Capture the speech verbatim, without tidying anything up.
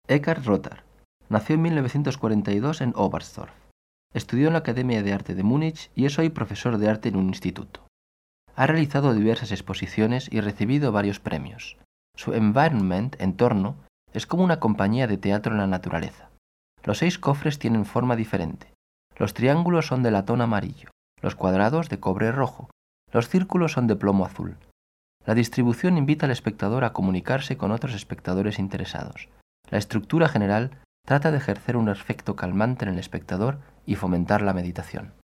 Eckhard Rothar nació en mil novecientos cuarenta y dos en Oberstdorf. Estudió en la Academia de Arte de Múnich y es hoy profesor de arte en un instituto. Ha realizado diversas exposiciones y recibido varios premios. Su environment, entorno, es como una compañía de teatro en la naturaleza. Los seis cofres tienen forma diferente. Los triángulos son de latón amarillo, los cuadrados de cobre rojo, los círculos son de plomo azul. La distribución invita al espectador a comunicarse con otros espectadores interesados. La estructura general trata de ejercer un efecto calmante en el espectador y fomentar la meditación.